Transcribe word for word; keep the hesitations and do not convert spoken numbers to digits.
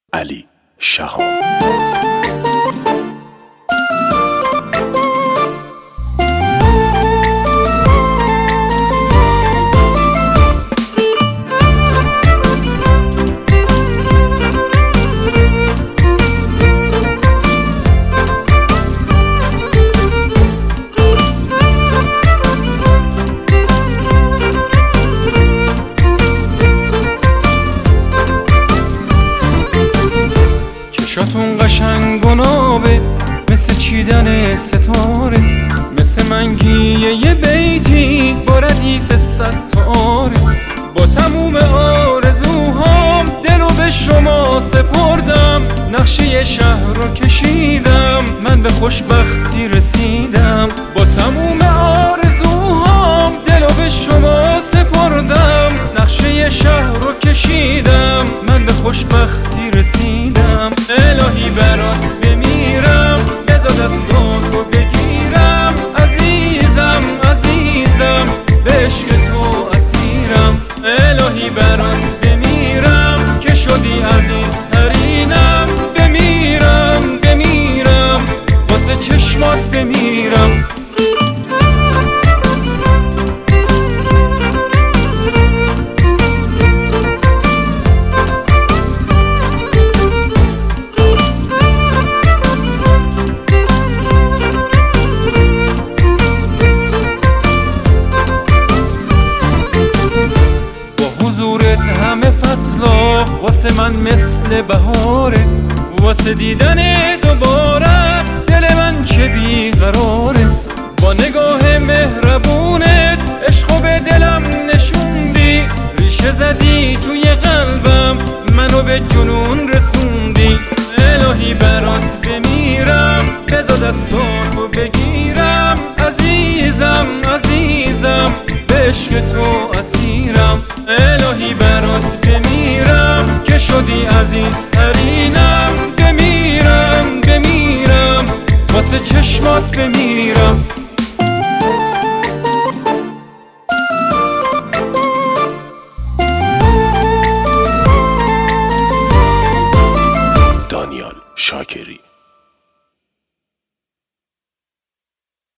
علی شهام. چشاتون قشنگ و نابه، مثل چیدن ستاره، مثل منگیه یه بیتی با ردیف ستاره. با تموم آرزوهام دلو به شما سپردم، نقشه شهر رو کشیدم، من به خوشبختی رسیدم. با تموم آرزوهام دلو به شما سپردم، نقشه شهر رو کشیدم، من به خوشبختی رسیدم. الهی برات بمیرم، بذار دستاتو بگیرم، عزیزم عزیزم به عشق تو اسیرم. الهی برات بمیرم که شدی عزیزترینم، بمیرم بمیرم واسه چشمات بمیرم. حضورت همه فصلا واسه من مثل بهاره، واسه دیدن دوبارت دل من چه بیقراره. با نگاه مهربونت عشقو به دلم نشوندی، ریشه زدی توی قلبم، منو به جنون رسوندی. الهی برات بمیرم، بذار دستاتو بگیرم، عزیزم عزیزم به عشق تو اسیرم. الهی برات بمیرم که شدی عزیزترینم، بمیرم بمیرم واسه چشمات بمیرم.